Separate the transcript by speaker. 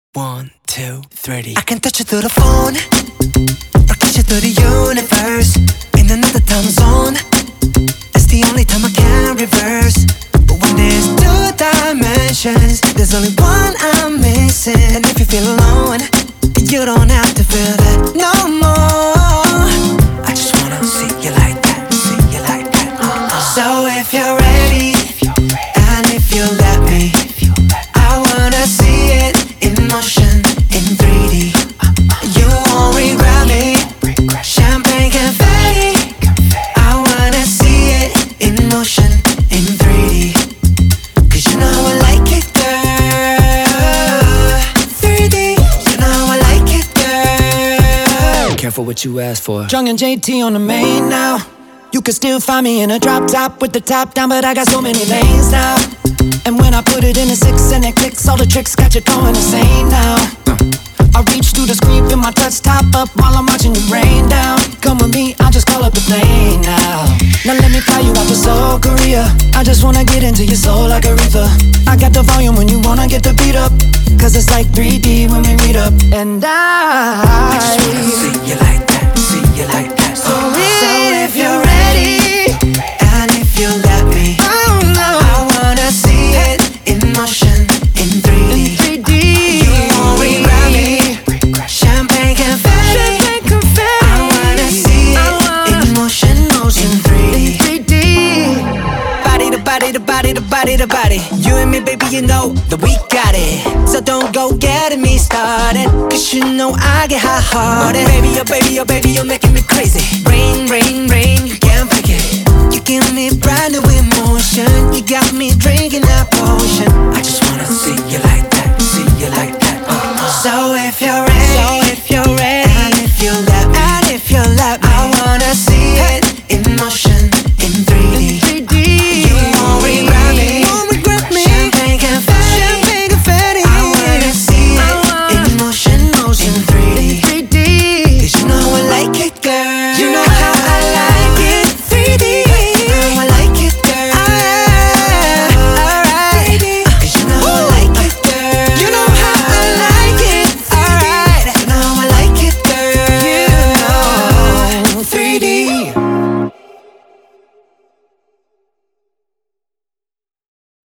Speaker 1: 1, 2, 3.
Speaker 2: I can touch you through the phone or kiss you through the universe. In another time zone, it's the only time I can reverse. But when there's two dimensions, there's only one I'm missing. And if you feel alone, you don't have to feel that no more. I just wanna see you like that, see you like that. So if you're ready, and if you let me, I wanna see it in motion, in 3D. You won't regret me. Champagne confetti. I wanna see it in motion, in 3D. Cause you know how I like it, girl. 3D, you know how I like it, girl.
Speaker 1: Careful what you ask for.
Speaker 3: Jung and JT on the main now. You can still find me in a drop top with the top down, but I got so many lanes now. And when I put it in a 6 and it clicks, all the tricks got you going insane now. I reach through the screen, feel my touch top up while I'm watching you rain down. Come with me, I'll just call up the plane now. Now let me fly you out to Seoul, Korea. I just wanna get into your soul like Aretha. I got the volume when you wanna get the beat up, cause it's like 3D when we meet up. And
Speaker 2: I just wanna see you like that, see you like that. So if you're ready, and if you let me, I wanna see it in motion, in 3D. You won't regret me. Champagne confetti. I wanna see it in motion, in 3D. Body to body to body to body to body. You and me, baby, you know that we got it. So don't go getting me started, cause you know I get hot-hearted. Baby, oh baby, oh baby, you're making me crazy. Rain, rain, rain, you can't break it. You give me brand new emotion. You got me drinking that potion. I just wanna see you like that, see you like that. So if you're